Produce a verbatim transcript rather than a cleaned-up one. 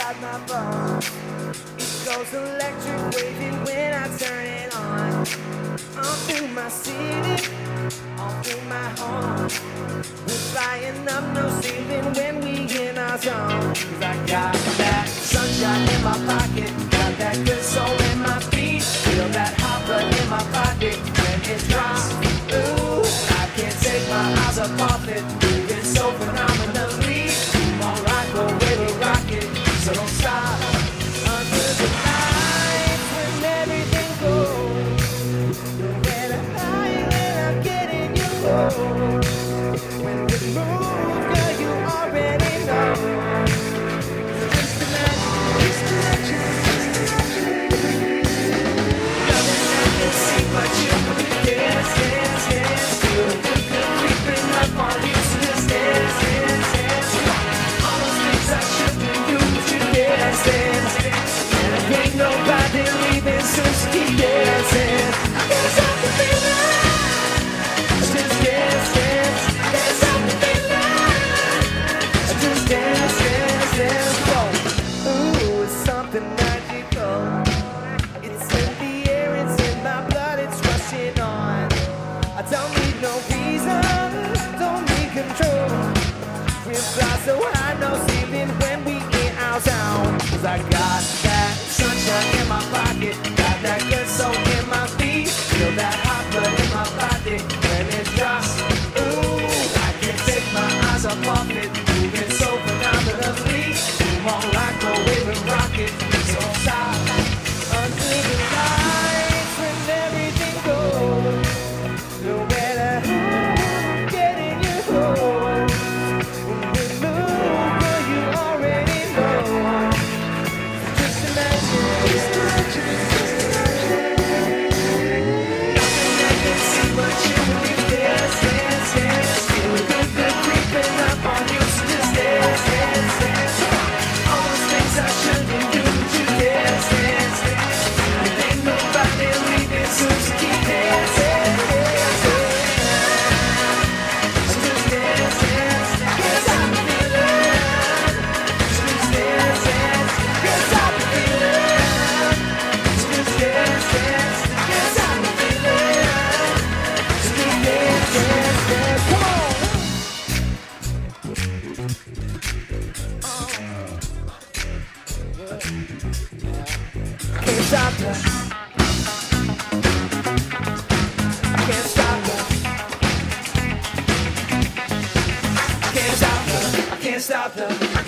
inside my phone. It goes electric waving when I turn it on. All through my city, all through my home. We're flying up, no ceiling when we in our zone. 'Cause I got that sunshine in my pocket, got that good soul in my feet. Feel that hot blood in my body when it drops. Ooh, I can't take my eyes up off it. Moving so phenomenally. Come on, rock, go where we rock it. So don't stop under the lights when everything goes. Nowhere to hide when I'm getting you home. When we move, girl, you already know. Just imagine, just imagine, just imagine. Nothing I can see but you. Dance, dance, dance. Feel the good, good creeping up on you. So just dance, dance, dance. All those things I shouldn't do, but you dance, dance, dance. And ain't nobody leaving, so just keep dancing. I can't stop the feeling. Just dance, dance. I can't stop the feeling. Just dance, dance, dance. Whoa. Ooh, it's something magical. It's in the air, it's in my blood, it's rushing on. I don't need no reason, don't need control. We fly so high, no ceiling when we in our town. 'Cause I got that sunshine in my pocket, got that good soul in my feet. Feel that hot blood in my body when it drops. Ooh, I can't take my eyes up off it. Moving so phenomenally. Come on, rock, go wave and rock it. So stop under the lights when everything goes. Nowhere to hide, getting you home. When we move, girl, you already know. Just imagine, just imagine, just imagine. Nothing I can see but you when you dance, dance, dance. Feel the good, good creeping up on you, so just dance, dance, dance. All those things I shouldn't do, but you dance, dance, dance. And ain't nobody leaving, so just keep dancing, dancing. So just dance, dance, can't stop the feeling. So just dance, dance, can't stop the feeling. So just dance, dance, can't stop the feeling. So just dance, dance, dance, come on. Can't stop the, can't stop the, can't stop the, I can't stop the.